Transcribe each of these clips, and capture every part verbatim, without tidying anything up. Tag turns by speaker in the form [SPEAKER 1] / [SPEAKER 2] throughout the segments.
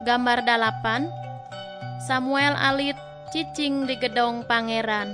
[SPEAKER 1] Gambar dalapan. Samuel alit cicing di gedong pangeran.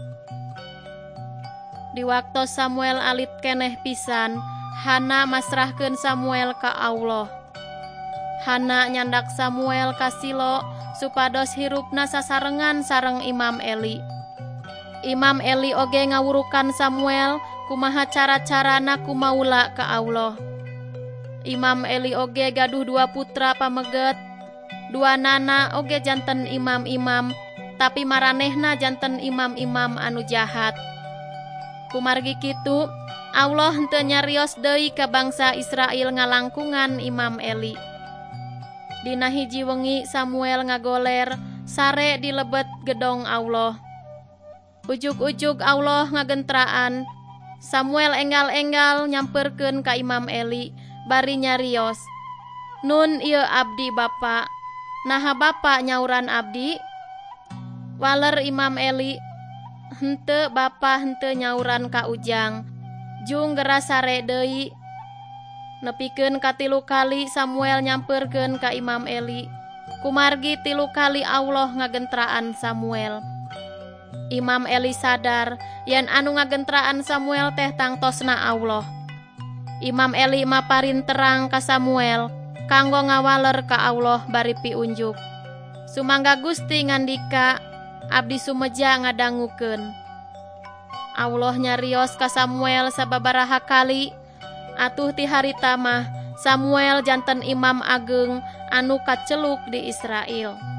[SPEAKER 1] Di waktu Samuel alit keneh pisan, Hana masrahkeun Samuel ka Allah. Hana nyandak Samuel ka Silo supados hirupna sasarengan sareng Imam Eli. Imam Eli oge ngawurukan Samuel kumaha cara-carana kumaula ka Allah. Imam Eli oge gaduh dua putra pameget, dua nana oge janten imam-imam, tapi maranehna janten imam-imam anu jahat. Kumargi kitu, Allah henteu nyarios deui ka bangsa Israel ngalangkungan Imam Eli. Dina hiji wengi Samuel ngagoler sare di lebet gedong Allah. Ujug-ujug Allah ngagentraan, Samuel enggal-enggal nyamperkeun ka Imam Eli bari nyarios. Nun ieu abdi bapa. Naha bapa nyauran abdi? Waler Imam Eli, henteu bapa henteu nyauran ka ujang. Jung geura sare deui. Nepikeun katilu kali Samuel nyamperkeun ka Imam Eli. Kumargi tilu kali Allah ngagentraan Samuel. Imam Eli sadar yen anu ngagentraan Samuel teh tangtosna Allah. Imam Eli maparin terang ka Samuel kanggo ngawaler ka Allah bari piunjuk. Sumangga Gusti ngandika, abdi sumeja ngadangukeun. Allah nyarios ka Samuel sababaraha kali, atuh ti harita mah Samuel janten imam ageung anu kaceluk di Israel.